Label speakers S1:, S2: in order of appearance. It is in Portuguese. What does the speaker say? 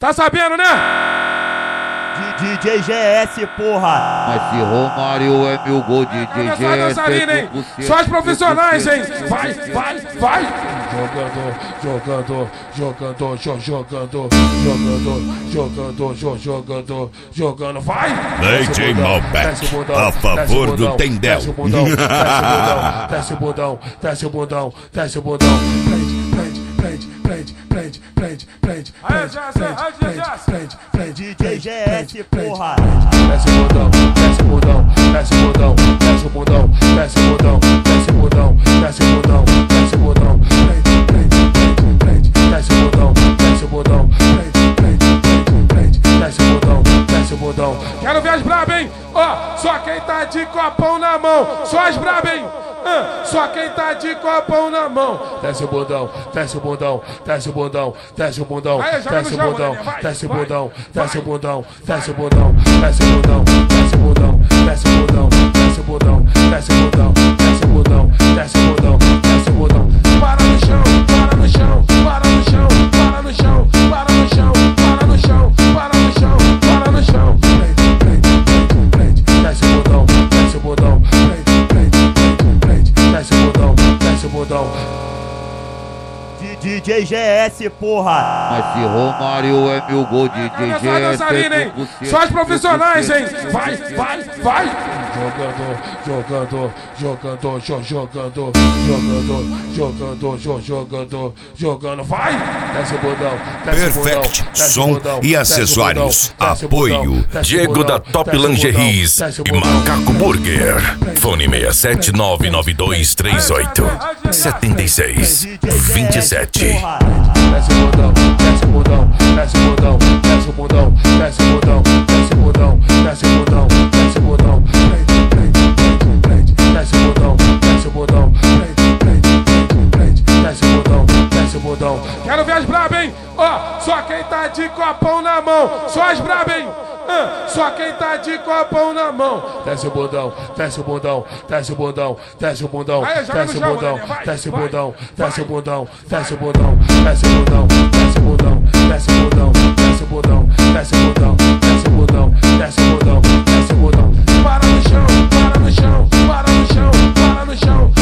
S1: Tá sabendo, né?
S2: DJ GS, porra.
S3: Mas se Romário é meu gol, DJ GS é 100%.
S1: Só os profissionais, hein? Vai! Jogando, vai!
S4: DJ Malbec, a favor do Tendel.
S1: Desce o bundão. Prende.
S2: DJ GS, porra.
S1: Desce o bundão. Quero ver as braba, hein? Ó, só quem tá de copão na mão. Só as braba, hein? Só quem tá de copão na mão. Desce o bundão. Para no chão.
S2: DJ GS, porra.
S3: Mas se Romário é meu gol, DJ GS é 100%.
S1: Só os profissionais, hein? Vai! Jogando, vai! Desce o bundão.
S4: Perfect Som e acessórios. Apoio Diego da Top Lingeries e Macaco Burger. Fone 67992387627.
S1: Desce o bundão. Quero ver as braba, hein? Ó, só quem tá de copão na mão. Só as braba, hein? Só quem tá de copão na mão. Desce o bundão. Para no chão.